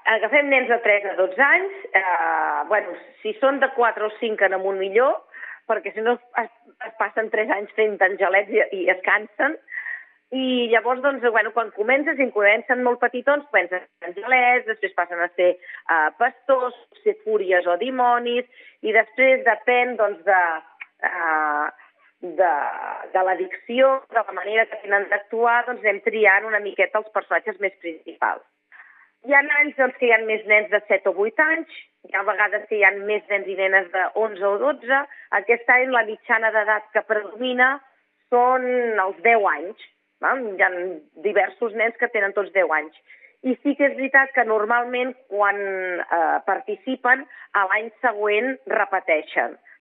Agafem nens de 3 a 12 anys, si són de 4 o 5 en amunt millor, perquè si no es passen 3 anys fent angelets i es cansen. I llavors, quan comencen molt petitons, comencen a ser angelets, després passen a ser pastors, ser fúries o dimonis, i després depèn de l'addicció, de la manera que tenen d'actuar, anem triant una miqueta els personatges més principals. Hi ha anys que hi ha més nens de 7 o 8 anys, hi ha vegades que hi ha més nens i nenes de 11 o 12. Aquest any la mitjana d'edat que predomina són els 10 anys. Hi ha diversos nens que tenen tots 10 anys. I sí que és veritat que normalment quan participen, a l'any següent repeteixen.